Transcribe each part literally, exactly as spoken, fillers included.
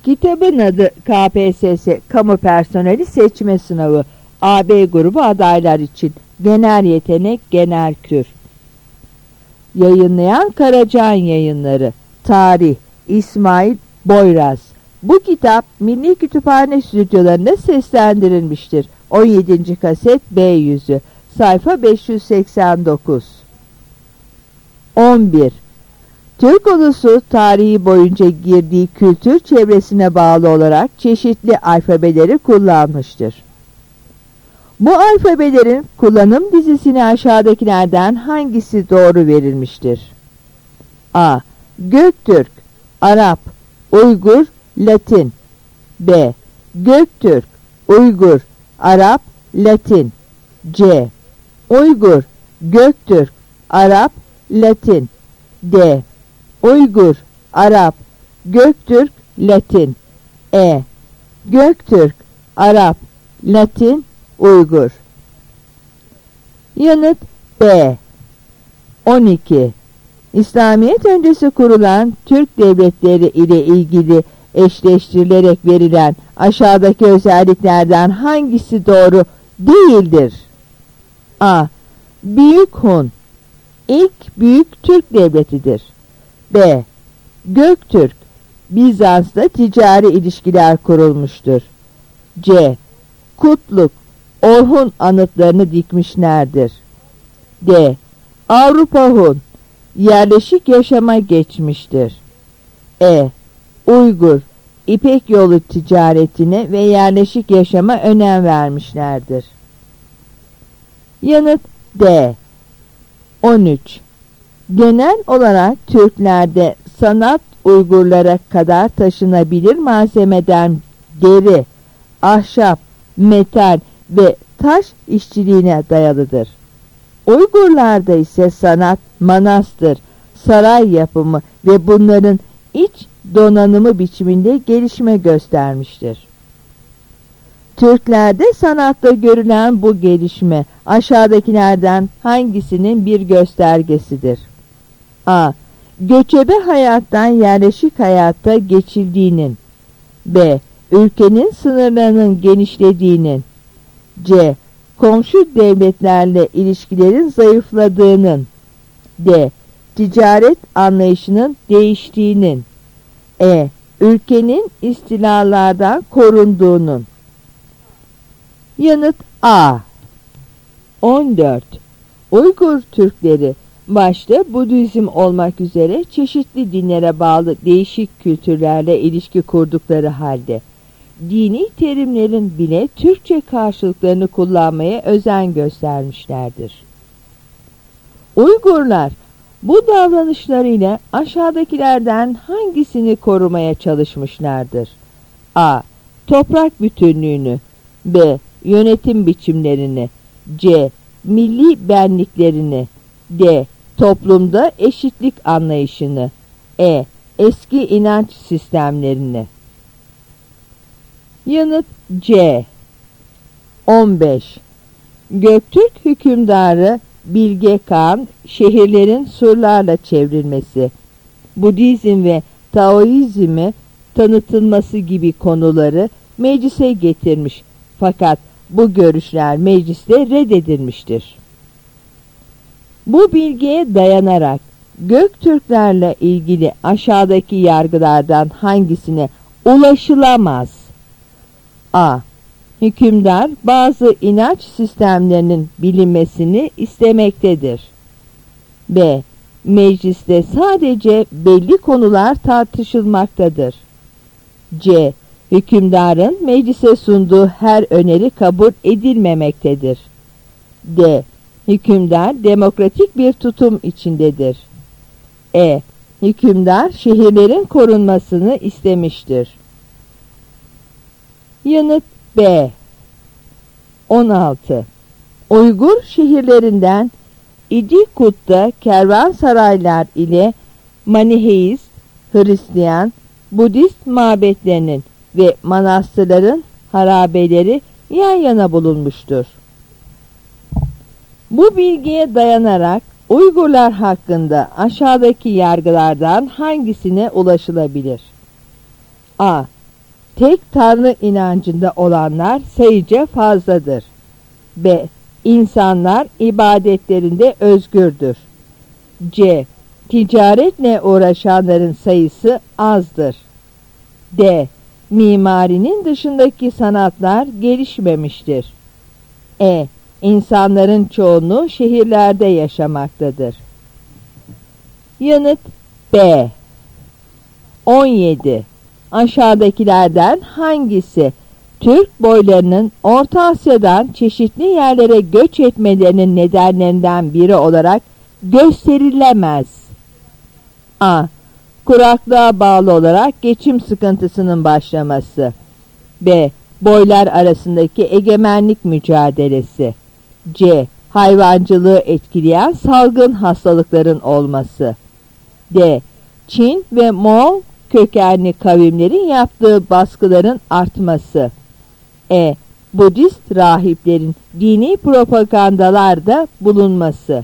Kitabın adı K P S S Kamu Personeli Seçme Sınavı. A B grubu adaylar için. Genel yetenek, genel kür. Yayınlayan Karacan Yayınları. Tarih İsmail Boyraz. Bu kitap Milli Kütüphane stüdyolarında seslendirilmiştir. on yedinci kaset B yüzü. Sayfa beş yüz seksen dokuz. on bir. Türk ulusu tarihi boyunca girdiği kültür çevresine bağlı olarak çeşitli alfabeleri kullanmıştır. Bu alfabelerin kullanım dizisine aşağıdakilerden hangisi doğru verilmiştir? A. Göktürk, Arap, Uygur, Latin. B. Göktürk, Uygur, Arap, Latin. C. Uygur, Göktürk, Arap, Latin. D. Uygur, Arap, Göktürk, Latin. E. Göktürk, Arap, Latin, Uygur. Yanıt B. on iki. İslamiyet öncesi kurulan Türk devletleri ile ilgili eşleştirilerek verilen aşağıdaki özelliklerden hangisi doğru değildir? A. Büyük Hun İlk büyük Türk devletidir. B. Göktürk Bizans'ta ticari ilişkiler kurulmuştur. C. Kutluk Orhun anıtlarını dikmişlerdir. D. Avrupa Hun yerleşik yaşama geçmiştir. E. Uygur İpek yolu ticaretine ve yerleşik yaşama önem vermişlerdir. Yanıt D. on üç. Genel olarak Türklerde sanat Uygurlara kadar taşınabilir malzemeden deri, ahşap, metal ve taş işçiliğine dayalıdır. Uygurlarda ise sanat, manastır, saray yapımı ve bunların iç donanımı biçiminde gelişme göstermiştir. Türklerde sanatta görülen bu gelişme aşağıdakilerden hangisinin bir göstergesidir? A. Göçebe hayattan yerleşik hayata geçildiğinin. B. Ülkenin sınırlarının genişlediğinin. C. Komşu devletlerle ilişkilerin zayıfladığının. D. Ticaret anlayışının değiştiğinin. E. Ülkenin istilalardan korunduğunun. Yanıt A. on dört. Uygur Türkleri başta Budizm olmak üzere çeşitli dinlere bağlı değişik kültürlerle ilişki kurdukları halde dini terimlerin bile Türkçe karşılıklarını kullanmaya özen göstermişlerdir. Uygurlar bu davranışlarıyla aşağıdakilerden hangisini korumaya çalışmışlardır? A. Toprak bütünlüğünü. B. Yönetim biçimlerini. C. Milli benliklerini. D. Toplumda eşitlik anlayışını. E. Eski inanç sistemlerini. Yanıt C. on beş. Göktürk hükümdarı Bilge Kağan şehirlerin surlarla çevrilmesi, Budizm ve Taoizmi tanıtılması gibi konuları meclise getirmiş. Fakat bu görüşler mecliste reddedilmiştir. Bu bilgiye dayanarak Göktürklerle ilgili aşağıdaki yargılardan hangisine ulaşılamaz? A. Hükümdar bazı inanç sistemlerinin bilinmesini istemektedir. B. Mecliste sadece belli konular tartışılmaktadır. C. Hükümdarın meclise sunduğu her öneri kabul edilmemektedir. D. Hükümdar demokratik bir tutum içindedir. E. Hükümdar şehirlerin korunmasını istemiştir. Yanıt B. on altı. Uygur şehirlerinden İdikut'ta kervansaraylar ile Maniheist, Hristiyan, Budist mabetlerinin ve manastırların harabeleri yan yana bulunmuştur. Bu bilgiye dayanarak Uygurlar hakkında aşağıdaki yargılardan hangisine ulaşılabilir? A. tek tanrı inancında olanlar sayıca fazladır. B. İnsanlar ibadetlerinde özgürdür. C. Ticaretle uğraşanların sayısı azdır. D. Mimarinin dışındaki sanatlar gelişmemiştir. E. İnsanların çoğunluğu şehirlerde yaşamaktadır. Yanıt B. on yedi. Aşağıdakilerden hangisi Türk boylarının Orta Asya'dan çeşitli yerlere göç etmelerinin nedenlerinden biri olarak gösterilemez? A. Kuraklığa bağlı olarak geçim sıkıntısının başlaması. B. Boylar arasındaki egemenlik mücadelesi. C. Hayvancılığı etkileyen salgın hastalıkların olması. D. Çin ve Moğol kökenli kavimlerin yaptığı baskıların artması. E. Budist rahiplerin dini propagandalarda bulunması.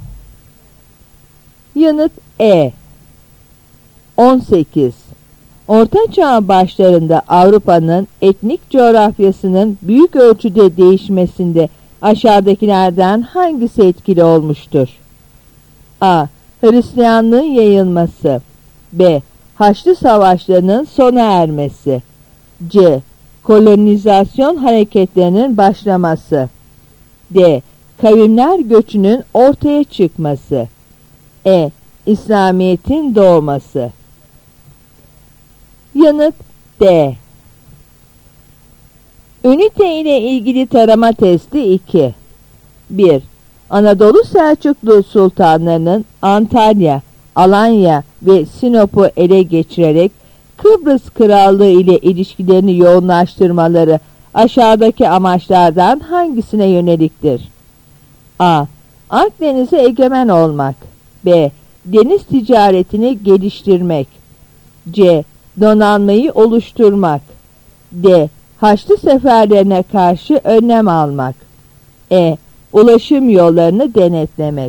Yanıt E. on sekiz. Orta Çağ başlarında Avrupa'nın etnik coğrafyasının büyük ölçüde değişmesinde aşağıdakilerden hangisi etkili olmuştur? A. Hristiyanlığın yayılması. B. Haçlı savaşlarının sona ermesi. C. Kolonizasyon hareketlerinin başlaması. D. Kavimler göçünün ortaya çıkması. E. İslamiyet'in doğması. Yanıt D. Ünite ile ilgili tarama testi iki. bir. Anadolu Selçuklu sultanlarının Antalya, Alanya ve Sinop'u ele geçirerek Kıbrıs Krallığı ile ilişkilerini yoğunlaştırmaları aşağıdaki amaçlardan hangisine yöneliktir? A. Akdeniz'e egemen olmak. B. Deniz ticaretini geliştirmek. C. Donanmayı oluşturmak. D. Haçlı seferlerine karşı önlem almak. E. Ulaşım yollarını denetlemek.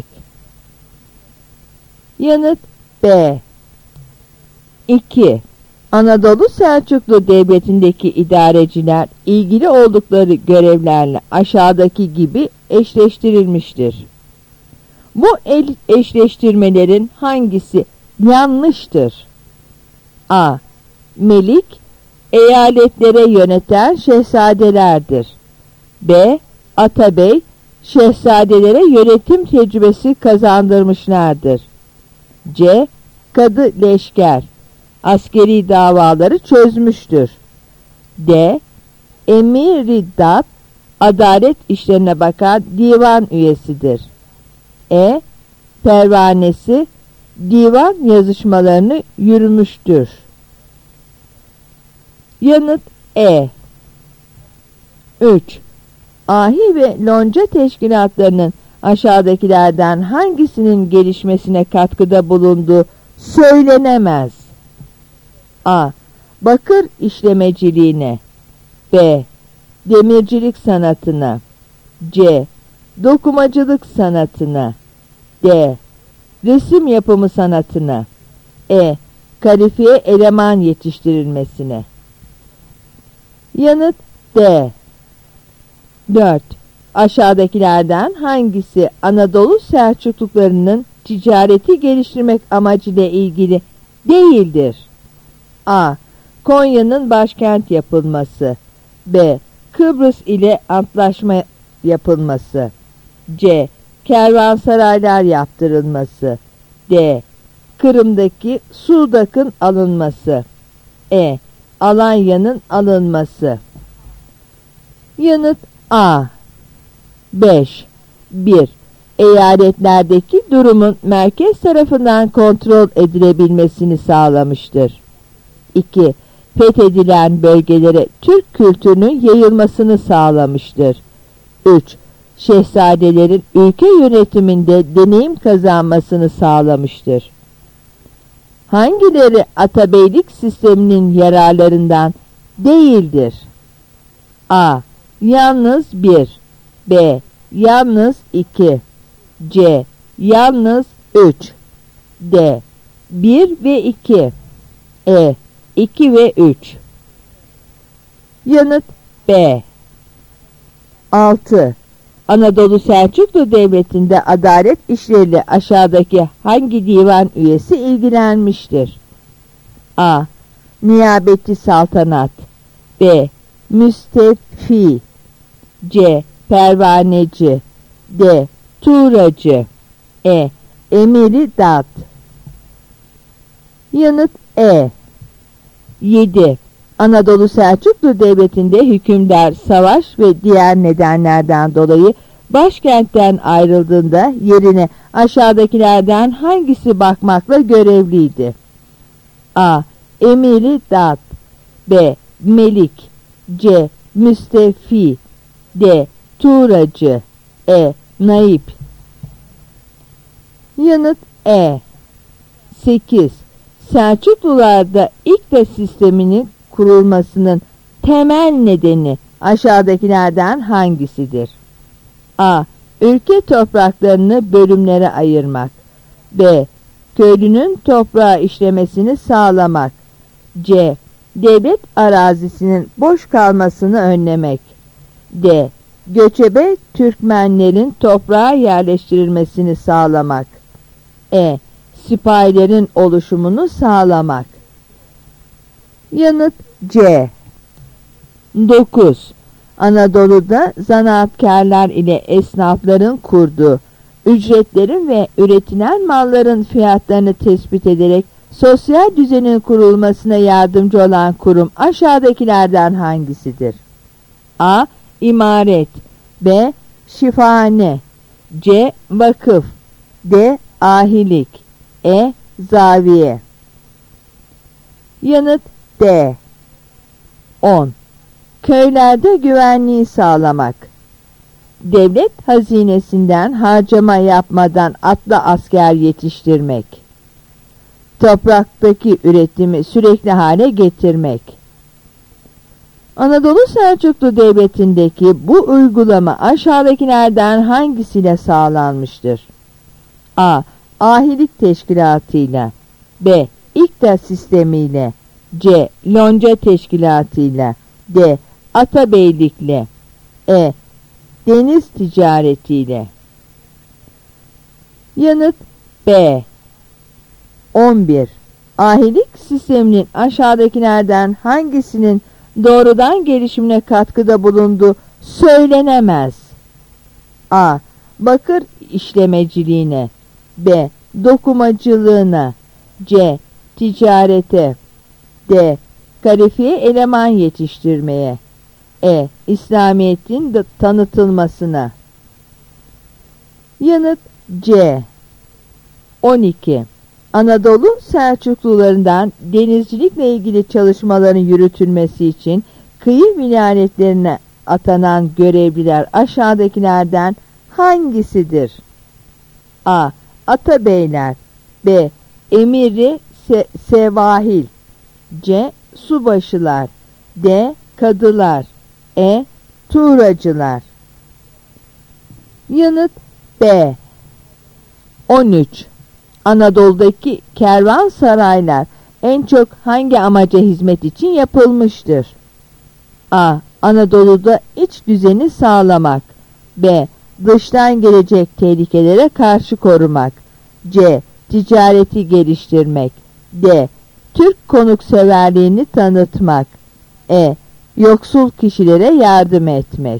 Yanıt B. iki. Anadolu Selçuklu Devleti'ndeki idareciler ilgili oldukları görevlerle aşağıdaki gibi eşleştirilmiştir. Bu eşleştirmelerin hangisi yanlıştır? A. Melik, eyaletlere yöneten şehzadelerdir. B. Atabey, şehzadelere yönetim tecrübesi kazandırmışlardır. C. Kadı leşker, askeri davaları çözmüştür. D. Emir-i Dat, adalet işlerine bakan divan üyesidir. E. Pervanesi, divan yazışmalarını yürümüştür. Yanıt E. üç. Ahi ve lonca teşkilatlarının aşağıdakilerden hangisinin gelişmesine katkıda bulunduğu söylenemez? A. Bakır işlemeciliğine. B. Demircilik sanatına. C. Dokumacılık sanatına. D. Resim yapımı sanatına. E. Kalifiye eleman yetiştirilmesine. Yanıt D. dört. Aşağıdakilerden hangisi Anadolu Selçukluklarının ticareti geliştirmek amacıyla ilgili değildir? A. Konya'nın başkent yapılması. B. Kıbrıs ile antlaşma yapılması. C. Kervansaraylar yaptırılması. D. Kırım'daki Suudak'ın alınması. E. Alanya'nın alınması. Yanıt A. beş. bir. Eyaletlerdeki durumun merkez tarafından kontrol edilebilmesini sağlamıştır. iki. Fethedilen bölgelere Türk kültürünün yayılmasını sağlamıştır. üç. Şehzadelerin ülke yönetiminde deneyim kazanmasını sağlamıştır. Hangileri atabeylik sisteminin yararlarından değildir? A. Yalnız bir. B. Yalnız iki. C. Yalnız üç. D. bir ve iki. E. iki ve üç. Yanıt B. altı. Anadolu Selçuklu Devleti'nde adalet işleriyle aşağıdaki hangi divan üyesi ilgilenmiştir? A. Niyabeti Saltanat. B. Müsteffi. C. Pervaneci. D. Tuğracı. E. Emiri Dat. Yanıt E. yedi. Anadolu Selçuklu Devleti'nde hükümdar savaş ve diğer nedenlerden dolayı başkentten ayrıldığında yerine aşağıdakilerden hangisi bakmakla görevliydi? A. Emiri Dat. B. Melik. C. Müsteffi. D. Tuğracı. E. Naip. Yanıt E. sekiz. Selçuklularda İkta sisteminin kurulmasının temel nedeni aşağıdakilerden hangisidir? A. Ülke topraklarını bölümlere ayırmak. B. Köylünün toprağı işlemesini sağlamak. C. Devlet arazisinin boş kalmasını önlemek. D. Göçebe Türkmenlerin toprağa yerleştirilmesini sağlamak. E. Sipahilerin oluşumunu sağlamak. Yanıt C. dokuz. Anadolu'da zanaatkarlar ile esnafların kurduğu, ücretlerin ve üretilen malların fiyatlarını tespit ederek sosyal düzenin kurulmasına yardımcı olan kurum aşağıdakilerden hangisidir? A. İmaret. B. Şifahane. C. Vakıf. D. Ahilik. E. Zaviye. Yanıt D. on. Köylerde güvenliği sağlamak. Devlet hazinesinden harcama yapmadan atlı asker yetiştirmek. Topraktaki üretimi sürekli hale getirmek. Anadolu Selçuklu Devleti'ndeki bu uygulama aşağıdakilerden hangisiyle sağlanmıştır? A. Ahilik teşkilatıyla. B. İkta sistemiyle. C. Lonca teşkilatıyla. D. Atabeylikle. E. Deniz ticaretiyle. Yanıt B. on bir. Ahilik sisteminin aşağıdakilerden hangisinin doğrudan gelişimine katkıda bulunduğu söylenemez? A. Bakır işlemeciliğine. B. Dokumacılığına. C. Ticarete. D. Kalifiye eleman yetiştirmeye. E. İslamiyet'in tanıtılmasına. Yanıt C. on iki. Anadolu Selçuklularından denizcilikle ilgili çalışmaların yürütülmesi için kıyı vilayetlerine atanan görevliler aşağıdakilerden hangisidir? A. Atabeyler. B. Emiri se Sevahil. C. Subaşılar. D. Kadılar. E. Tuğracılar. Yanıt B. on üç. Anadolu'daki kervansaraylar en çok hangi amaca hizmet için yapılmıştır? A. Anadolu'da iç düzeni sağlamak. B. Dıştan gelecek tehlikelere karşı korumak. C. Ticareti geliştirmek. D. Türk konukseverliğini tanıtmak. E. Yoksul kişilere yardım etmek.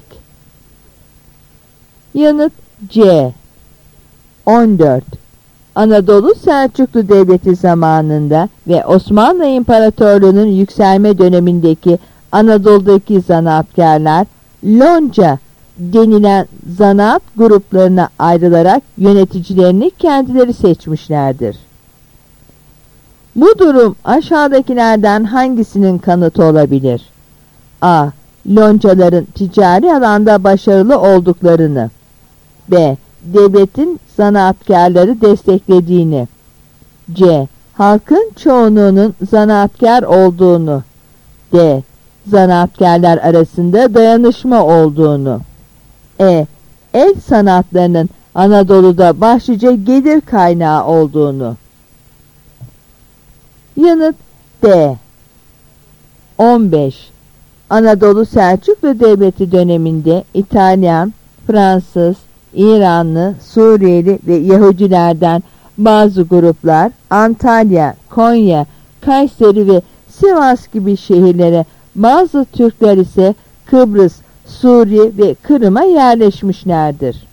Yanıt C. on dört. Anadolu Selçuklu Devleti zamanında ve Osmanlı İmparatorluğu'nun yükselme dönemindeki Anadolu'daki zanaatkarlar lonca denilen zanaat gruplarına ayrılarak yöneticilerini kendileri seçmişlerdir. Bu durum aşağıdakilerden hangisinin kanıtı olabilir? A. Loncaların ticari alanda başarılı olduklarını. B. Devletin zanaatkarları desteklediğini. C. Halkın çoğunluğunun zanaatkar olduğunu. D. Zanaatkarlar arasında dayanışma olduğunu. E. El sanatlarının Anadolu'da başlıca gelir kaynağı olduğunu. Yanıt D. on beş. Anadolu Selçuklu Devleti döneminde İtalyan, Fransız, İranlı, Suriyeli ve Yahudilerden bazı gruplar Antalya, Konya, Kayseri ve Sivas gibi şehirlere, bazı Türkler ise Kıbrıs, Suriye ve Kırım'a yerleşmişlerdir.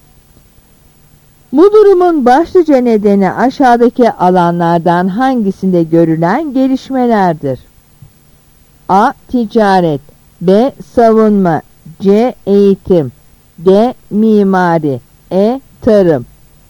Bu durumun başlıca nedeni aşağıdaki alanlardan hangisinde görülen gelişmelerdir? A. Ticaret, B. Savunma, C. Eğitim, D. Mimari, E. Tarım.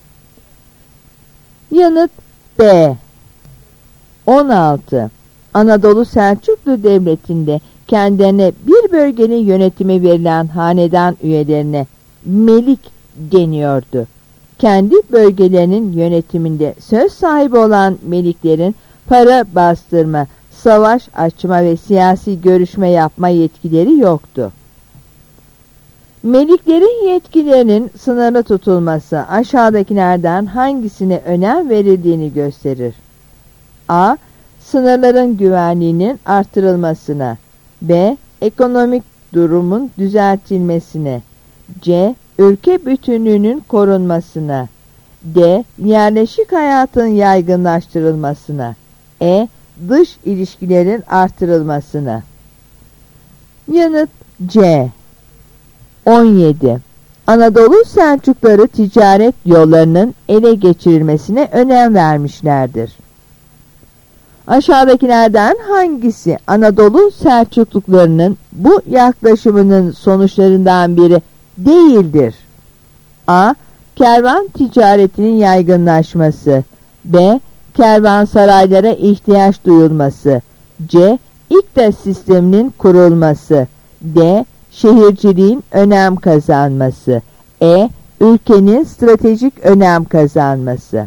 Yanıt B. on altı. Anadolu Selçuklu Devleti'nde kendilerine bir bölgenin yönetimi verilen hanedan üyelerine melik deniyordu. Kendi bölgelerinin yönetiminde söz sahibi olan meliklerin para bastırma, savaş açma ve siyasi görüşme yapma yetkileri yoktu. Meliklerin yetkilerinin sınırlı tutulması aşağıdakilerden hangisine önem verildiğini gösterir. A. Sınırların güvenliğinin artırılmasına, B. Ekonomik durumun düzeltilmesine, C. Ülke bütünlüğünün korunmasına, D. Yerleşik hayatın yaygınlaştırılmasına, E. Dış ilişkilerin artırılmasına. Yanıt C. on yedi. Anadolu Selçukları ticaret yollarının ele geçirilmesine önem vermişlerdir. Aşağıdakilerden hangisi Anadolu Selçuklularının bu yaklaşımının sonuçlarından biri değildir? A. Kervan ticaretinin yaygınlaşması, B. Kervansaraylara ihtiyaç duyulması, C. İkta sisteminin kurulması, D. Şehirciliğin önem kazanması, E. Ülkenin stratejik önem kazanması.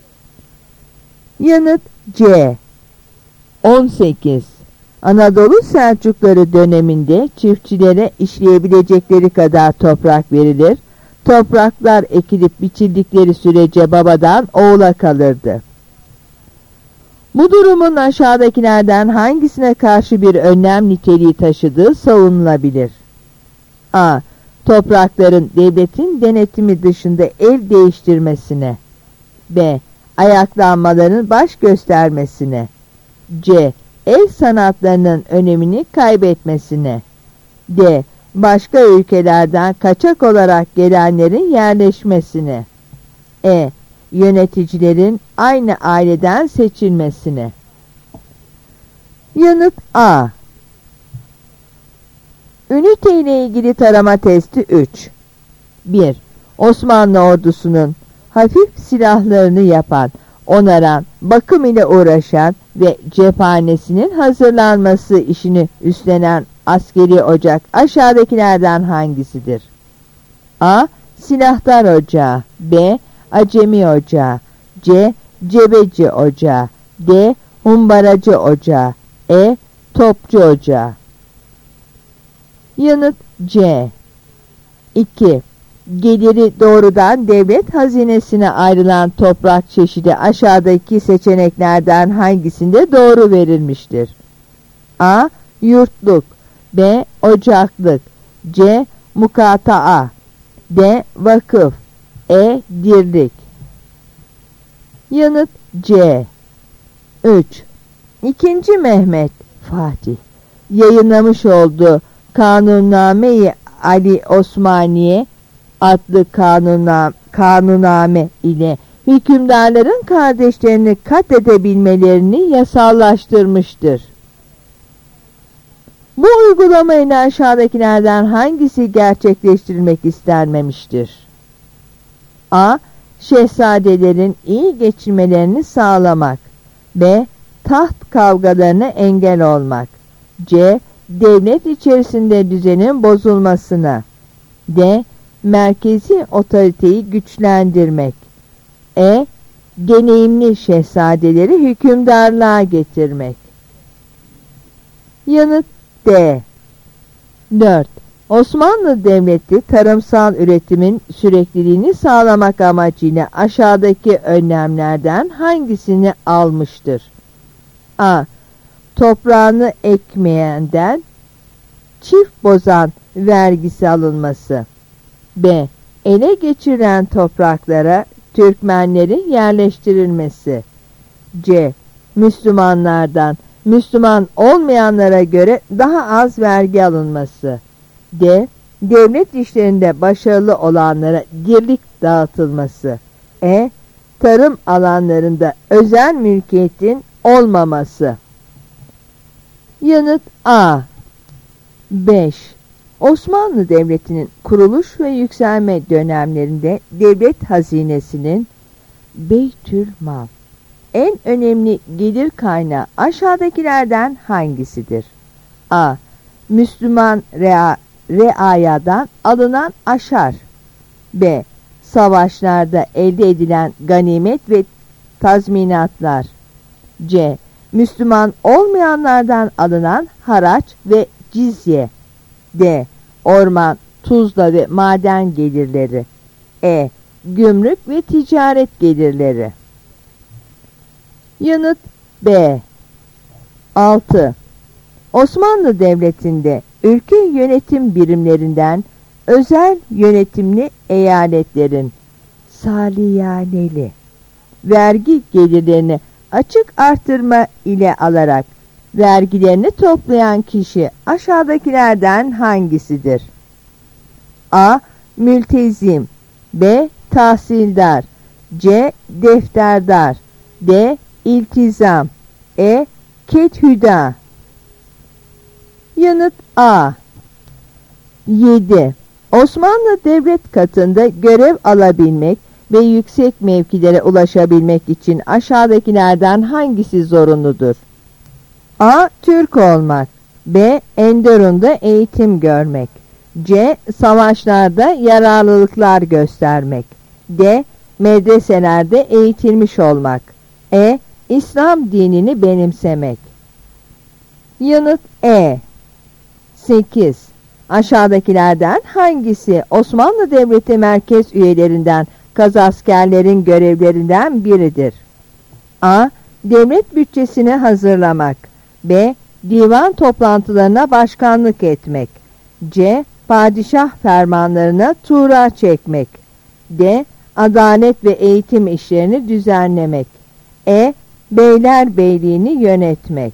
Yanıt C. on sekiz. Anadolu Selçukları döneminde çiftçilere işleyebilecekleri kadar toprak verilir, topraklar ekilip biçildikleri sürece babadan oğula kalırdı. Bu durumun aşağıdakilerden hangisine karşı bir önlem niteliği taşıdığı savunulabilir? A. Toprakların devletin denetimi dışında el değiştirmesine, B. Ayaklanmaların baş göstermesine, C. El sanatlarının önemini kaybetmesine, D. Başka ülkelerden kaçak olarak gelenlerin yerleşmesine, E. Yöneticilerin aynı aileden seçilmesine. Yanıt A. Ünite ile ilgili tarama testi üç. bir. Osmanlı ordusunun hafif silahlarını yapan, onaran, bakım ile uğraşan ve cephanesinin hazırlanması işini üstlenen askeri ocak aşağıdakilerden hangisidir? A. Silahtar ocağı, B. Acemi ocağı, C. Cebeci ocağı, D. Humbaracı ocağı, E. Topçu ocağı. Yanıt C. iki. Geliri doğrudan devlet hazinesine ayrılan toprak çeşidi aşağıdaki seçeneklerden hangisinde doğru verilmiştir? A. Yurtluk, B. Ocaklık, C. Mukataa, D. Vakıf, E. Dirlik. Yanıt C. üç. İkinci Mehmet Fatih yayınlamış olduğu Kanunname-i Ali Osmaniye adlı kanuna, kanuname ile hükümdarların kardeşlerini katledebilmelerini yasallaştırmıştır. Bu uygulamayla aşağıdakilerden hangisi gerçekleştirilmek istenmemiştir? A. Şehzadelerin iyi geçinmelerini sağlamak, B. Taht kavgalarına engel olmak, C. Devlet içerisinde düzenin bozulmasına, D. Merkezi otoriteyi güçlendirmek, E. Deneyimli şehzadeleri hükümdarlığa getirmek. Yanıt D. dört. Osmanlı Devleti tarımsal üretimin sürekliliğini sağlamak amacıyla aşağıdaki önlemlerden hangisini almıştır? A. Toprağını ekmeyenden çift bozan vergisi alınması. B. Ele geçirilen topraklara Türkmenlerin yerleştirilmesi. C. Müslümanlardan Müslüman olmayanlara göre daha az vergi alınması. D. Devlet işlerinde başarılı olanlara dirlik dağıtılması. E. Tarım alanlarında özel mülkiyetin olmaması. Yanıt A. beş. Osmanlı Devleti'nin kuruluş ve yükselme dönemlerinde devlet hazinesinin Beytülmal en önemli gelir kaynağı aşağıdakilerden hangisidir? A. Müslüman rea, reayadan alınan aşar. B. Savaşlarda elde edilen ganimet ve tazminatlar. C. Müslüman olmayanlardan alınan haraç ve cizye. D. Orman, tuzla ve maden gelirleri. E. Gümrük ve ticaret gelirleri. Yanıt B. altı. Osmanlı Devleti'nde ülke yönetim birimlerinden özel yönetimli eyaletlerin saliyaneli vergi gelirlerini açık artırma ile alarak vergilerini toplayan kişi aşağıdakilerden hangisidir? A. Mültezim. B. Tahsildar. C. Defterdar. D. İltizam. E. Kethüda. Yanıt A. yedi. Osmanlı devlet katında görev alabilmek ve yüksek mevkilere ulaşabilmek için aşağıdakilerden hangisi zorunludur? A. Türk olmak. B. Enderun'da eğitim görmek. C. Savaşlarda yararlılıklar göstermek. D. Medreselerde eğitilmiş olmak. E. İslam dinini benimsemek. Yanıt E. sekiz. Aşağıdakilerden hangisi Osmanlı Devleti merkez üyelerinden kazaskerlerin görevlerinden biridir? A. Devlet bütçesini hazırlamak. B. Divan toplantılarına başkanlık etmek. C. Padişah fermanlarına tuğra çekmek. D. Adalet ve eğitim işlerini düzenlemek. E. Beylerbeyliğini yönetmek.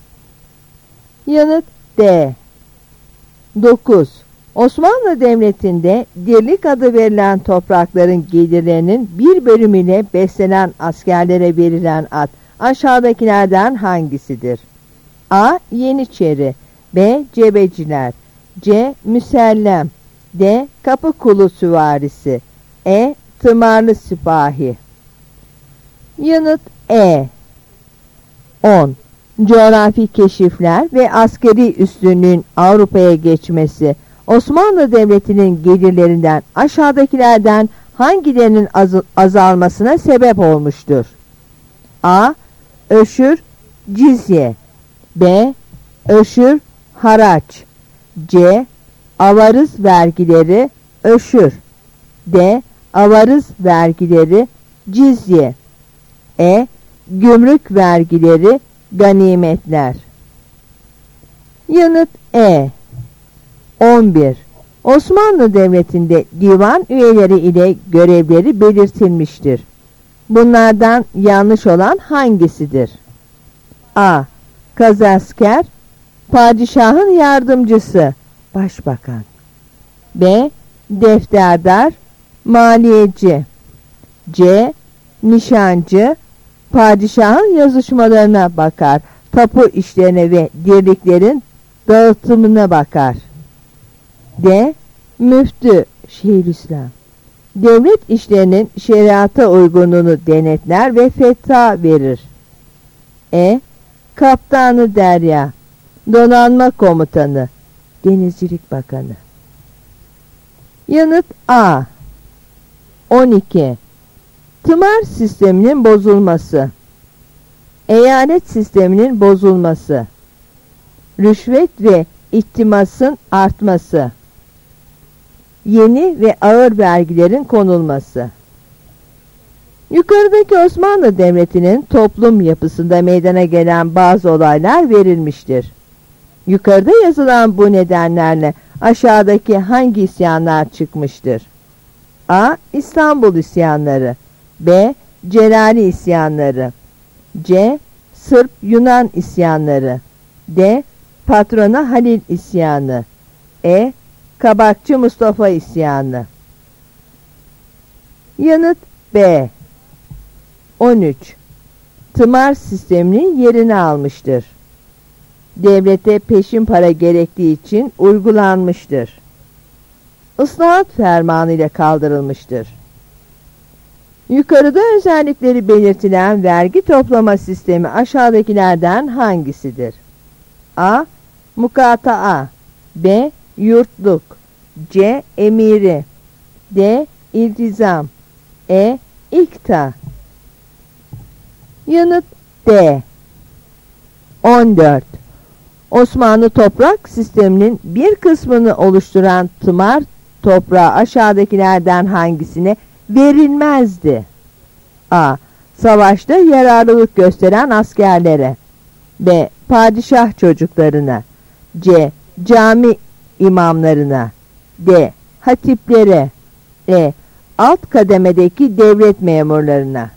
Yanıt D. dokuz. Osmanlı Devleti'nde dirlik adı verilen toprakların gelirlerinin bir bölümüyle beslenen askerlere verilen ad aşağıdakilerden hangisidir? A. Yeniçeri. B. Cebeciler. C. Müsellem. D. Kapıkulu süvarisi. E. Tımarlı sipahi. Yanıt E. on. Coğrafi keşifler ve askeri üstünlüğün Avrupa'ya geçmesi Osmanlı Devleti'nin gelirlerinden aşağıdakilerden hangilerinin az azalmasına sebep olmuştur? A. Öşür, cizye. B. Öşür, haraç. C. Avarız vergileri, öşür. D. Avarız vergileri, cizye. E. Gümrük vergileri, ganimetler. Yanıt E. on bir. Osmanlı Devleti'nde divan üyeleri ile görevleri belirtilmiştir. Bunlardan yanlış olan hangisidir? A. Kazasker, padişahın yardımcısı, başbakan. B. Defterdar, maliyeci. C. Nişancı, padişahın yazışmalarına bakar, tapu işlerine ve dirliklerin dağıtımına bakar. D. Müftü, Şeyhülislam, devlet işlerinin şeriata uygunluğunu denetler ve fetva verir. E. Kaptanı derya, donanma komutanı, denizcilik bakanı. Yanıt A. on iki. Tımar sisteminin bozulması, eyalet sisteminin bozulması, rüşvet ve ihtimasın artması, yeni ve ağır vergilerin konulması. Yukarıdaki Osmanlı Devleti'nin toplum yapısında meydana gelen bazı olaylar verilmiştir. Yukarıda yazılan bu nedenlerle aşağıdaki hangi isyanlar çıkmıştır? A. İstanbul isyanları. B. Celali isyanları. C. Sırp-Yunan isyanları. D. Patrona Halil isyanı. E. Kabakçı Mustafa isyanı. Yanıt B. on üç. Tımar sisteminin yerini almıştır. Devlete peşin para gerektiği için uygulanmıştır. Islahat fermanı ile kaldırılmıştır. Yukarıda özellikleri belirtilen vergi toplama sistemi aşağıdakilerden hangisidir? A. Mukataa. B. Yurtluk. C. Emiri. D. İltizam. E. İkta. Yanıt D. on dört. Osmanlı toprak sisteminin bir kısmını oluşturan tımar toprağı aşağıdakilerden hangisine verilmezdi? A. Savaşta yararlılık gösteren askerlere. B. Padişah çocuklarına. C. Cami imamlarına. D. Hatiplere. E. Alt kademedeki devlet memurlarına.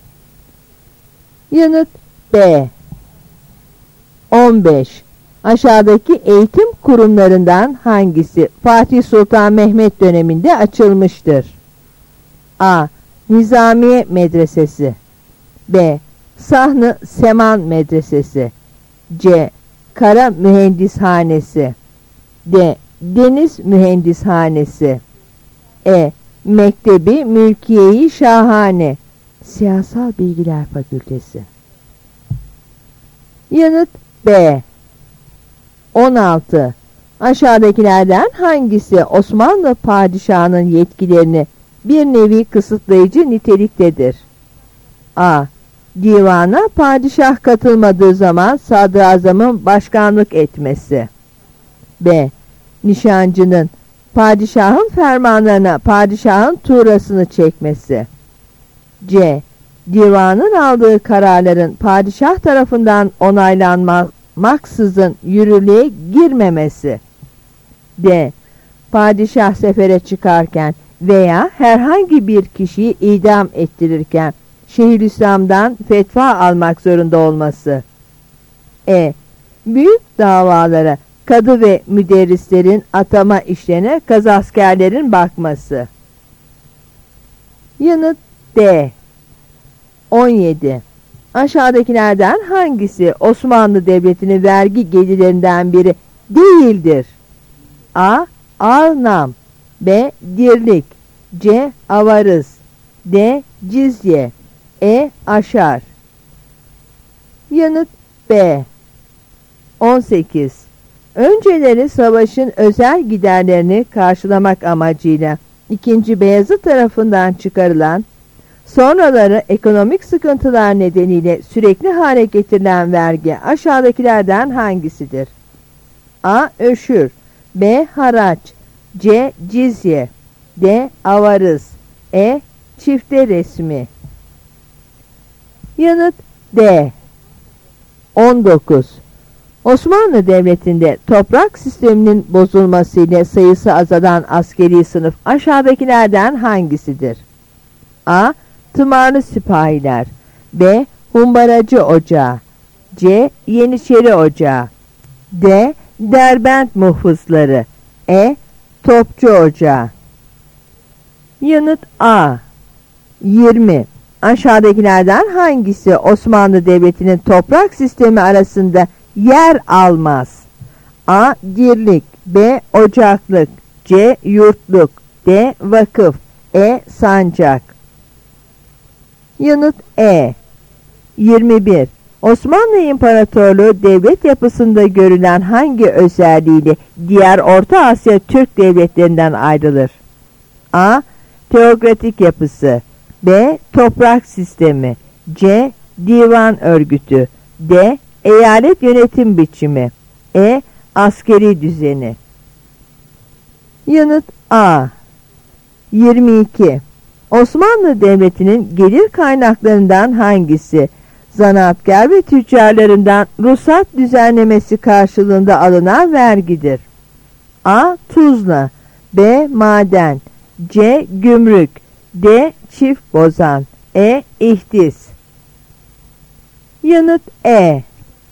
Yanıt B. on beş. Aşağıdaki eğitim kurumlarından hangisi Fatih Sultan Mehmet döneminde açılmıştır? A. Nizamiye Medresesi. B. Sahn-ı Seman Medresesi. C. Kara Mühendishanesi. D. Deniz Mühendishanesi. E. Mektebi Mülkiye-i Şahane. Siyasal Bilgiler Fakültesi. Yanıt B. on altı. Aşağıdakilerden hangisi Osmanlı padişahının yetkilerini bir nevi kısıtlayıcı niteliktedir? A. Divana padişah katılmadığı zaman sadrazamın başkanlık etmesi. B. Nişancının padişahın fermanlarına padişahın tuğrasını çekmesi. C. Divanın aldığı kararların padişah tarafından onaylanmaksızın yürürlüğe girmemesi. D. Padişah sefere çıkarken veya herhangi bir kişiyi idam ettirirken Şeyhülislam'dan fetva almak zorunda olması. E. Büyük davalara kadı ve müderrislerin atama işlerine kazaskerlerin bakması. Yanıt D. on yedi. Aşağıdakilerden hangisi Osmanlı Devleti'nin vergi gelirlerinden biri değildir? A. Alnam. B. Dirlik. C. Avarız. D. Cizye. E. Aşar. Yanıt B. on sekiz. Önceleri savaşın özel giderlerini karşılamak amacıyla ikinci. Beyazıt tarafından çıkarılan, sonraları ekonomik sıkıntılar nedeniyle sürekli hale getirilen vergi aşağıdakilerden hangisidir? A. Öşür. B. Haraç. C. Cizye. D. Avarız. E. Çifte resmi. Yanıt D. on dokuz. Osmanlı Devleti'nde toprak sisteminin bozulmasıyla sayısı azalan askeri sınıf aşağıdakilerden hangisidir? A. Tımarlı sipahiler. B. Humbaracı ocağı. C. Yeniçeri ocağı. D. Derbent muhfızları. E. Topçu ocağı. Yanıt A. yirmi. Aşağıdakilerden hangisi Osmanlı Devleti'nin toprak sistemi arasında yer almaz? A. Dirlik. B. Ocaklık. C. Yurtluk. D. Vakıf. E. Sancak. Yanıt E. yirmi bir. Osmanlı İmparatorluğu devlet yapısında görülen hangi özelliğiyle diğer Orta Asya Türk devletlerinden ayrılır? A. Teokratik yapısı. B. Toprak sistemi. C. Divan örgütü. D. Eyalet yönetim biçimi. E. Askeri düzeni. Yanıt A. yirmi iki. Osmanlı Devleti'nin gelir kaynaklarından hangisi zanaatkar ve tüccarlarından ruhsat düzenlemesi karşılığında alınan vergidir. A. Tuzla, B. Maden, C. Gümrük, D. Çift bozan, E. İhtis. Yanıt E.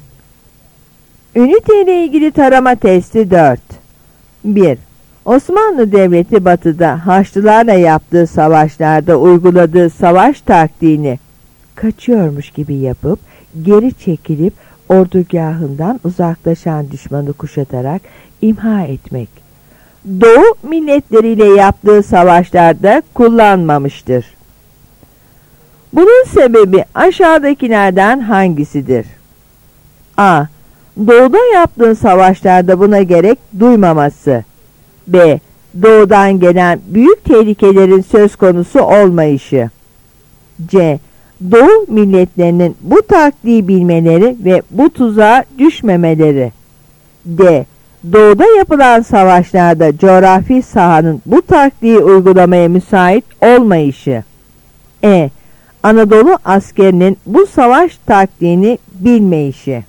Ünite ile ilgili tarama testi dört. bir. Osmanlı Devleti batıda Haçlılarla yaptığı savaşlarda uyguladığı savaş taktiğini kaçıyormuş gibi yapıp geri çekilip ordugahından uzaklaşan düşmanı kuşatarak imha etmek. Doğu milletleriyle yaptığı savaşlarda kullanmamıştır. Bunun sebebi aşağıdakilerden hangisidir? A. Doğuda yaptığı savaşlarda buna gerek duymaması. B. Doğudan gelen büyük tehlikelerin söz konusu olmayışı. C. Doğu milletlerinin bu taktiği bilmeleri ve bu tuzağa düşmemeleri. D. Doğuda yapılan savaşlarda coğrafi sahanın bu taktiği uygulamaya müsait olmayışı. E. Anadolu askerinin bu savaş taktiğini bilmeyişi.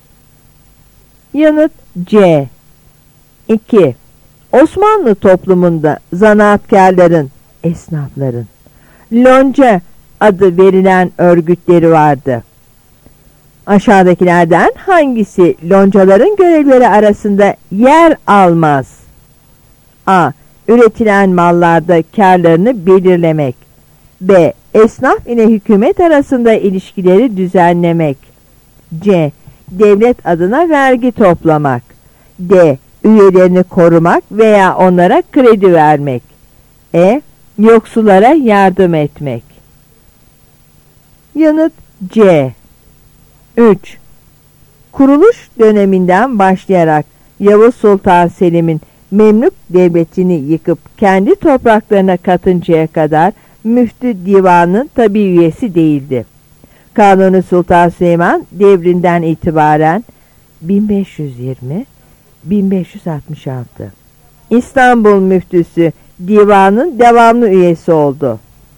Yanıt C. iki. Osmanlı toplumunda zanaatkarların, esnafların lonca adı verilen örgütleri vardı. Aşağıdakilerden hangisi loncaların görevleri arasında yer almaz? A. Üretilen mallarda karlarını belirlemek. B. Esnaf ile hükümet arasında ilişkileri düzenlemek. C. Devlet adına vergi toplamak. D. Üyelerini korumak veya onlara kredi vermek. E. Yoksullara yardım etmek. Yanıt C. üç. Kuruluş döneminden başlayarak Yavuz Sultan Selim'in Memlük devletini yıkıp kendi topraklarına katıncaya kadar Müftü Divanı'nın tabi üyesi değildi. Kanuni Sultan Süleyman devrinden itibaren bin beş yüz yirmi - bin beş yüz altmış altı İstanbul Müftüsü Divan'ın devamlı üyesi oldu.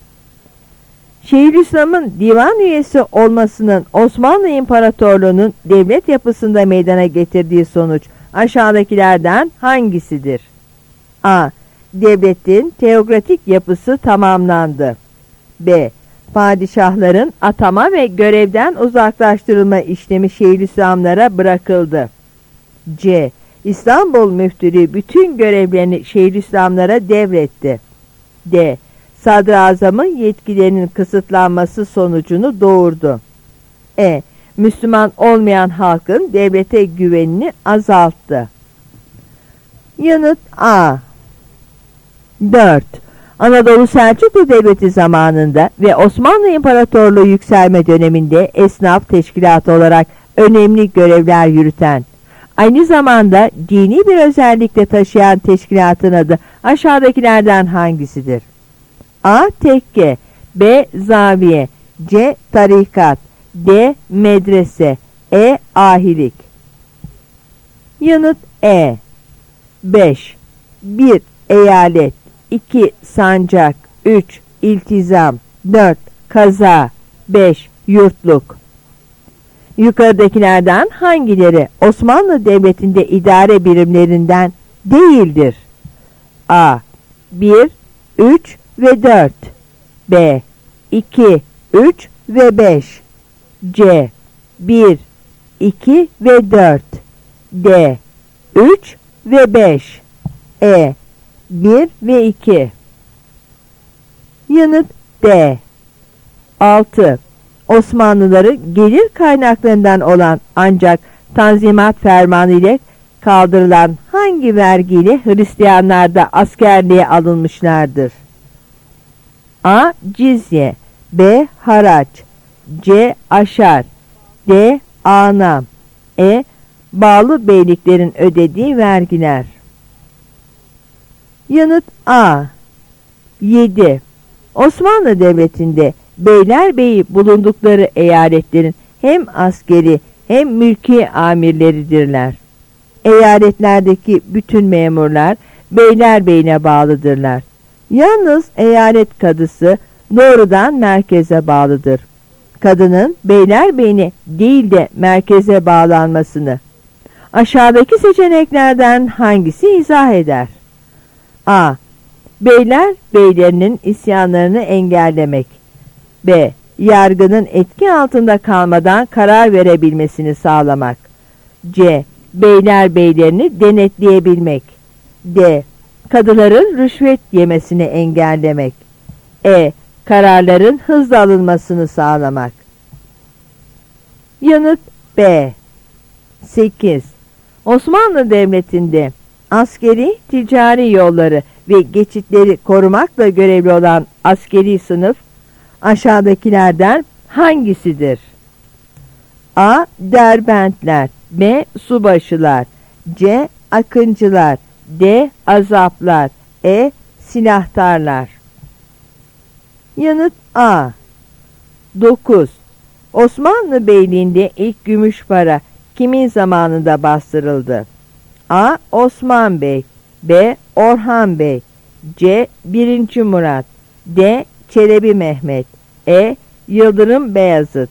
Şeyhülislam'ın divan üyesi olmasının Osmanlı İmparatorluğu'nun devlet yapısında meydana getirdiği sonuç aşağıdakilerden hangisidir? A. Devletin teokratik yapısı tamamlandı. B. Padişahların atama ve görevden uzaklaştırılma işlemi Şeyhülislamlara bırakıldı. C. İstanbul Müftülüğü bütün görevlerini Şeyhülislamlara devretti. D. Sadrazamın yetkilerinin kısıtlanması sonucunu doğurdu. E. Müslüman olmayan halkın devlete güvenini azalttı. Yanıt A. dört. Anadolu Selçuklu Devleti zamanında ve Osmanlı İmparatorluğu yükselme döneminde esnaf teşkilatı olarak önemli görevler yürüten, aynı zamanda dini bir özellikle taşıyan teşkilatın adı aşağıdakilerden hangisidir? A. Tekke, B. Zaviye, C. Tarikat, D. Medrese, E. Ahilik. Yanıt E. beş. bir. Eyalet, iki. Sancak, üç. İltizam, dört. Kaza, beş. Yurtluk. Yukarıdakilerden hangileri Osmanlı Devleti'nde idare birimlerinden değildir? A. bir, üç ve dört, B. iki, üç ve beş, C. bir, iki ve dört, D. üç ve beş, E. bir ve iki. Yanıt D. altı. Osmanlıları gelir kaynaklarından olan ancak Tanzimat Fermanı ile kaldırılan hangi vergiyle Hristiyanlar da askerliğe alınmışlardır? A. Cizye, B. Haraç, C. Aşar, D. Anam, E. Bağlı beyliklerin ödediği vergiler. Yanıt A. yedi. Osmanlı Devleti'nde beylerbeyi bulundukları eyaletlerin hem askeri hem mülki amirleridirler. Eyaletlerdeki bütün memurlar beylerbeyine bağlıdırlar. Yalnız eyalet kadısı doğrudan merkeze bağlıdır. kadının beylerbeyine değil de merkeze bağlanmasını aşağıdaki seçeneklerden hangisi izah eder? A. Beyler beylerinin isyanlarını engellemek. B. Yargının etki altında kalmadan karar verebilmesini sağlamak. C. Beyler beylerini denetleyebilmek. D. Kadıların rüşvet yemesini engellemek. E. Kararların hızla alınmasını sağlamak. Yanıt B. sekiz. Osmanlı Devleti'nde askeri, ticari yolları ve geçitleri korumakla görevli olan askeri sınıf aşağıdakilerden hangisidir? A. Derbentler. B. Subaşılar. C. Akıncılar. D. Azaplar. E. Silahtarlar. Yanıt A. dokuz. Osmanlı Beyliği'nde ilk gümüş para kimin zamanında bastırıldı? A. Osman Bey. B. Orhan Bey. C. birinci. Murat. D. Çelebi Mehmet. E. Yıldırım Beyazıt.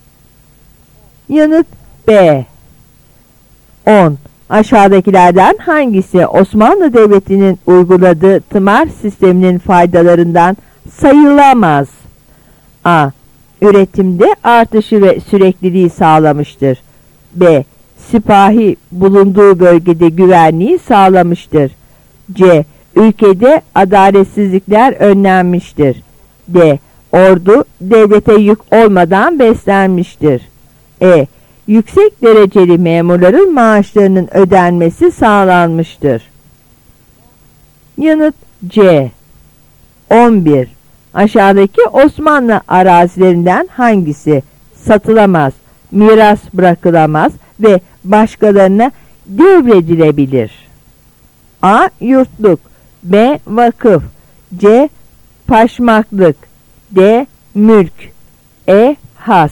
Yanıt B. on. Aşağıdakilerden hangisi Osmanlı Devleti'nin uyguladığı tımar sisteminin faydalarından sayılamaz? A. Üretimde artışı ve sürekliliği sağlamıştır. B. Sipahi bulunduğu bölgede güvenliği sağlamıştır. C. Ülkede adaletsizlikler önlenmiştir. D. Ordu devlete yük olmadan beslenmiştir. E. Yüksek dereceli memurların maaşlarının ödenmesi sağlanmıştır. Yanıt C. on bir. Aşağıdaki Osmanlı arazilerinden hangisi satılamaz, miras bırakılamaz ve başkalarına devredilebilir? A. Yurtluk. B. Vakıf. C. Paşmaklık. D. Mülk. E. Has.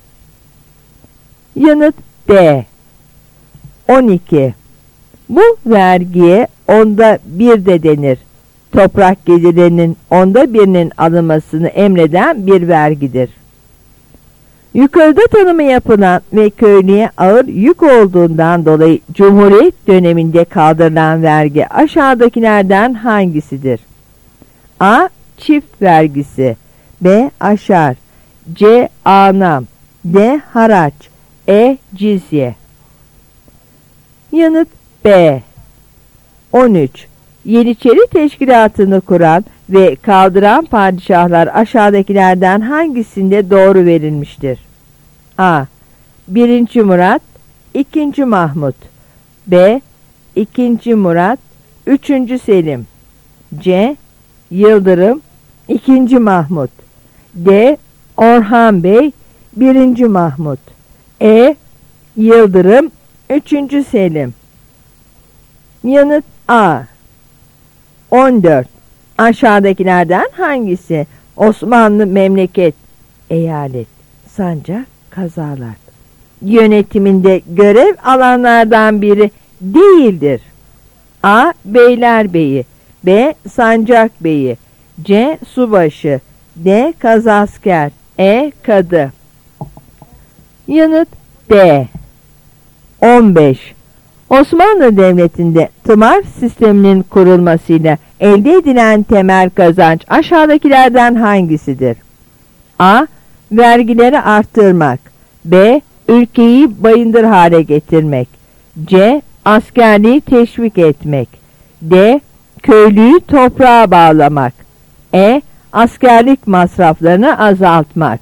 Yanıt D. on iki. Bu vergiye onda bir de denir. Toprak gelirlerinin onda birinin alınmasını emreden bir vergidir. Yukarıda tanımı yapılan ve köylüye ağır yük olduğundan dolayı Cumhuriyet döneminde kaldırılan vergi aşağıdakilerden hangisidir? A. Çift vergisi. B. Aşar. C. Anam. D. Haraç. E. Cizye. Yanıt B. on üç. Yeniçeri Teşkilatı'nı kuran ve kaldıran padişahlar aşağıdakilerden hangisinde doğru verilmiştir? A. birinci. Murat. ikinci. Mahmut. B. ikinci. Murat. üçüncü. Selim. C. Yıldırım. ikinci. Mahmut. D. Orhan Bey. birinci. Mahmut. E. Yıldırım. üçüncü. Selim. Yanıt A. on dört. Aşağıdakilerden hangisi Osmanlı memleket, eyalet, sancak, kazalar yönetiminde görev alanlardan biri değildir? A. Beylerbeyi. B. Sancakbeyi. C. Subaşı. D. Kazasker. E. Kadı. Yanıt D. on beş. Osmanlı Devleti'nde tımar sisteminin kurulmasıyla elde edilen temel kazanç aşağıdakilerden hangisidir? A. Vergileri arttırmak. B. Ülkeyi bayındır hale getirmek. C. Askerliği teşvik etmek. D. Köylüyü toprağa bağlamak. E. Askerlik masraflarını azaltmak.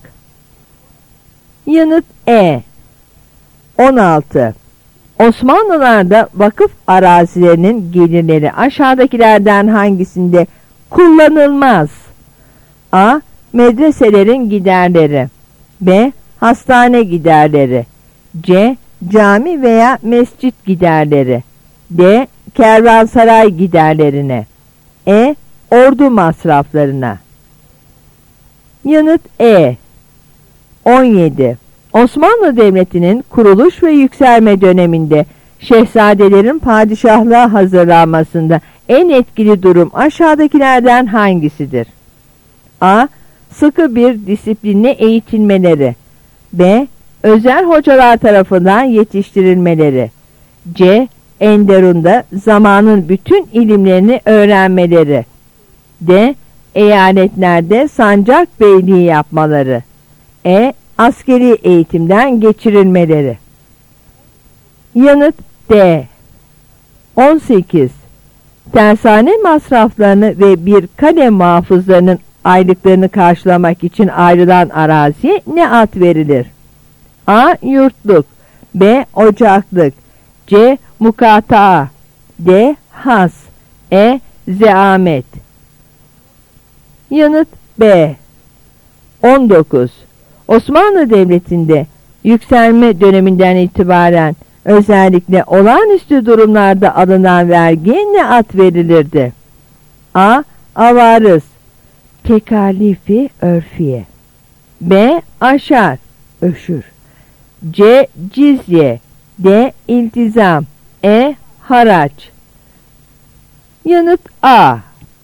Yanıt E. on altı. Osmanlılar'da vakıf arazilerinin gelirleri aşağıdakilerden hangisinde kullanılmaz? A. Medreselerin giderleri. B. Hastane giderleri. C. Cami veya mescit giderleri. D. Kervansaray giderlerine. E. Ordu masraflarına. Yanıt E. on yedi. Osmanlı Devleti'nin kuruluş ve yükselme döneminde şehzadelerin padişahlığa hazırlanmasında en etkili durum aşağıdakilerden hangisidir? A. Sıkı bir disiplinle eğitilmeleri. B. Özel hocalar tarafından yetiştirilmeleri. C. Enderun'da zamanın bütün ilimlerini öğrenmeleri. D. Eyaletlerde sancak beyliği yapmaları. E. Askeri eğitimden geçirilmeleri. Yanıt D. on sekiz. Tersane masraflarını ve bir kale muhafızlarının aylıklarını karşılamak için ayrılan araziye ne ad verilir? A. Yurtluk. B. Ocaklık. C. Mukataa. D. Has. E. Zeamet. Yanıt B. on dokuz. Osmanlı Devleti'nde yükselme döneminden itibaren özellikle olağanüstü durumlarda alınan vergiye ne ad verilirdi? A. Avarız. Tekalifi örfiye. B. Aşar. Öşür. C. Cizye. D. İltizam. E. Haraç. Yanıt A.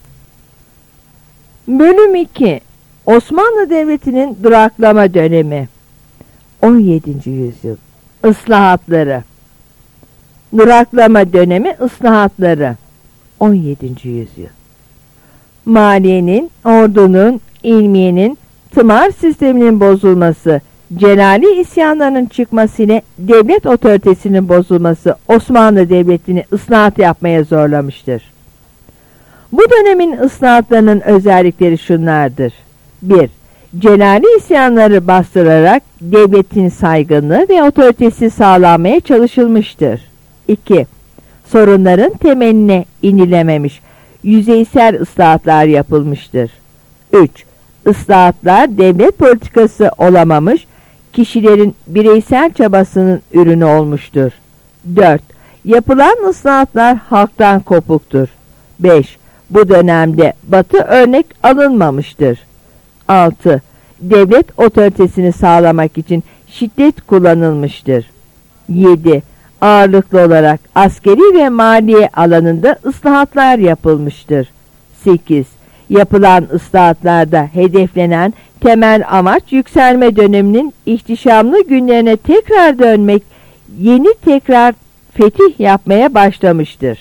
Bölüm iki. Osmanlı Devleti'nin duraklama dönemi. on yedinci yüzyıl. Islahatları. Duraklama dönemi ıslahatları. on yedinci yüzyıl. Maliyenin, ordunun, ilmiyenin, tımar sisteminin bozulması, Celali isyanlarının çıkması ile devlet otoritesinin bozulması Osmanlı Devleti'ni ıslahat yapmaya zorlamıştır. Bu dönemin ıslahatlarının özellikleri şunlardır. bir. Celali isyanları bastırarak devletin saygınlığı ve otoritesi sağlanmaya çalışılmıştır. iki. Sorunların temeline inilememiş, yüzeysel ıslahatlar yapılmıştır. üç. Islahatlar devlet politikası olamamış, kişilerin bireysel çabasının ürünü olmuştur. dört. Yapılan ıslahatlar halktan kopuktur. beş. Bu dönemde Batı örnek alınmamıştır. altı. Devlet otoritesini sağlamak için şiddet kullanılmıştır. yedi. Ağırlıklı olarak askeri ve maliye alanında ıslahatlar yapılmıştır. sekiz. Yapılan ıslahatlarda hedeflenen temel amaç yükselme döneminin ihtişamlı günlerine tekrar dönmek, yeni tekrar fetih yapmaya başlamıştır.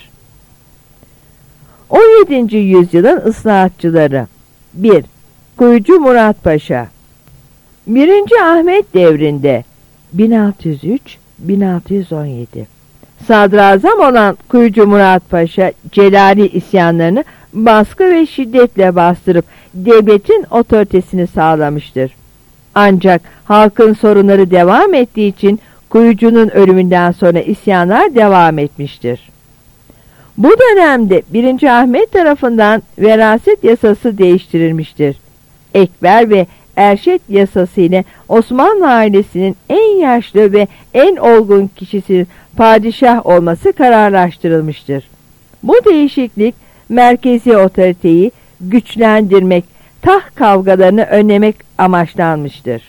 on yedinci yüzyılın ıslahatçıları. bir. Kuyucu Murat Paşa. birinci. Ahmet devrinde bin altı yüz üç - bin altı yüz on yedi. Sadrazam olan Kuyucu Murat Paşa, Celali isyanlarını baskı ve şiddetle bastırıp devletin otoritesini sağlamıştır. Ancak halkın sorunları devam ettiği için Kuyucu'nun ölümünden sonra isyanlar devam etmiştir. Bu dönemde birinci. Ahmet tarafından veraset yasası değiştirilmiştir. Ekber ve Erşet yasası ile Osmanlı ailesinin en yaşlı ve en olgun kişisinin padişah olması kararlaştırılmıştır. Bu değişiklik merkezi otoriteyi güçlendirmek, taht kavgalarını önlemek amaçlanmıştır.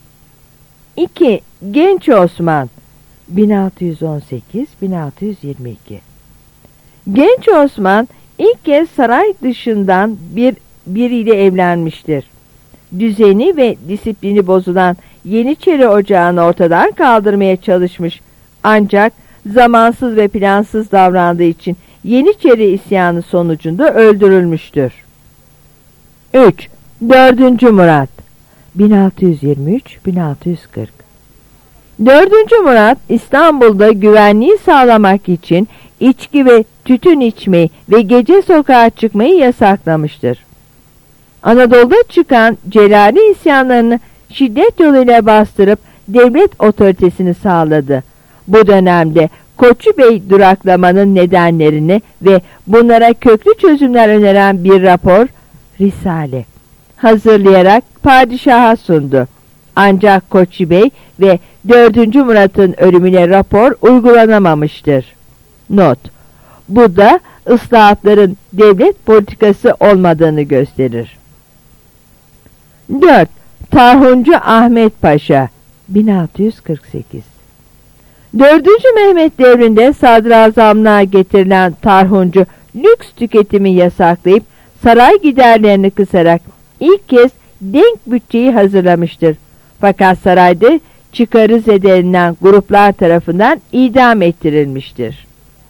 iki. Genç Osman bin altı yüz on sekiz - bin altı yüz yirmi iki. Genç Osman ilk kez saray dışından bir biriyle evlenmiştir. Düzeni ve disiplini bozulan Yeniçeri Ocağı'nı ortadan kaldırmaya çalışmış, ancak zamansız ve plansız davrandığı için Yeniçeri isyanı sonucunda öldürülmüştür. üç. dördüncü. Murat bin altı yüz yirmi üç - bin altı yüz kırk. dördüncü. Murat İstanbul'da güvenliği sağlamak için içki ve tütün içmeyi ve gece sokağa çıkmayı yasaklamıştır. Anadolu'da çıkan Celali isyanlarını şiddet yoluyla bastırıp devlet otoritesini sağladı. Bu dönemde Koçu Bey duraklamanın nedenlerini ve bunlara köklü çözümler öneren bir rapor, Risale, hazırlayarak padişaha sundu. Ancak Koçu Bey ve dördüncü. Murat'ın ölümüne rapor uygulanamamıştır. Not: bu da ıslahatların devlet politikası olmadığını gösterir. dört. Tarhuncu Ahmet Paşa bin altı yüz kırk sekiz. dördüncü. Mehmet devrinde sadrazamlığa getirilen Tarhuncu lüks tüketimi yasaklayıp saray giderlerini kısarak ilk kez denk bütçeyi hazırlamıştır. Fakat sarayda çıkarı zedelenen gruplar tarafından idam ettirilmiştir.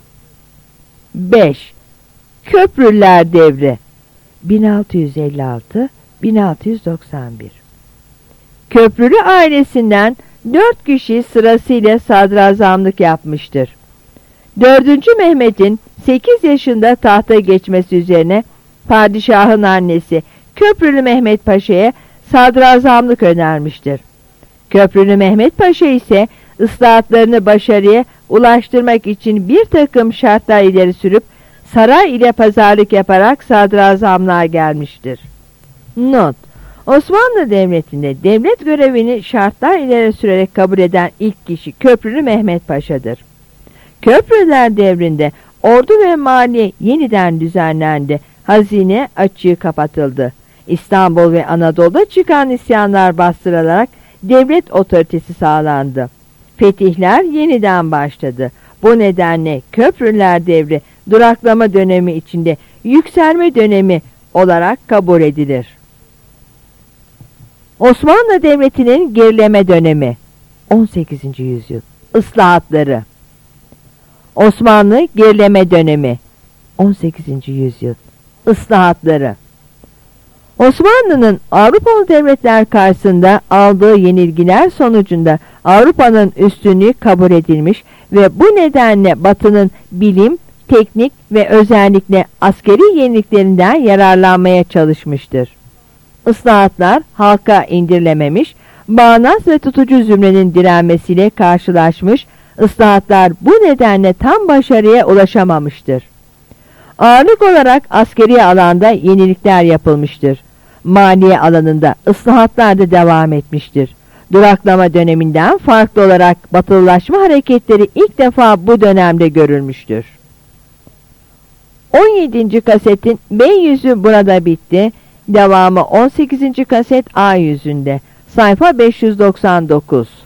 beş. Köprülüler Devri bin altı yüz elli altı - bin altı yüz doksan bir. Köprülü ailesinden dört kişi sırasıyla sadrazamlık yapmıştır. dördüncü Mehmet'in sekiz yaşında tahta geçmesi üzerine padişahın annesi Köprülü Mehmet Paşa'ya sadrazamlık önermiştir. Köprülü Mehmet Paşa ise ıslahatlarını başarıya ulaştırmak için bir takım şartlar ileri sürüp saray ile pazarlık yaparak sadrazamlığa gelmiştir. Not: Osmanlı Devleti'nde devlet görevini şartlar ileri sürerek kabul eden ilk kişi Köprülü Mehmet Paşa'dır. Köprüler devrinde ordu ve maliye yeniden düzenlendi. Hazine açığı kapatıldı. İstanbul ve Anadolu'da çıkan isyanlar bastırılarak devlet otoritesi sağlandı. Fetihler yeniden başladı. Bu nedenle Köprüler Devri duraklama dönemi içinde yükselme dönemi olarak kabul edilir. Osmanlı Devleti'nin gerileme dönemi on sekizinci yüzyıl ıslahatları. Osmanlı gerileme dönemi on sekizinci yüzyıl ıslahatları. Osmanlı'nın Avrupalı devletler karşısında aldığı yenilgiler sonucunda Avrupa'nın üstünlüğü kabul edilmiş ve bu nedenle Batı'nın bilim, teknik ve özellikle askeri yeniliklerinden yararlanmaya çalışmıştır. Islahatlar halka indirilememiş, bağnaz ve tutucu zümrenin direnmesiyle karşılaşmış, ıslahatlar bu nedenle tam başarıya ulaşamamıştır. Ağırlık olarak askeri alanda yenilikler yapılmıştır. Maliye alanında ıslahatlar da devam etmiştir. Duraklama döneminden farklı olarak batılılaşma hareketleri ilk defa bu dönemde görülmüştür. on yedinci kasetin B yüzü burada bitti. Devamı on sekizinci kaset A yüzünde. Sayfa beş yüz doksan dokuz.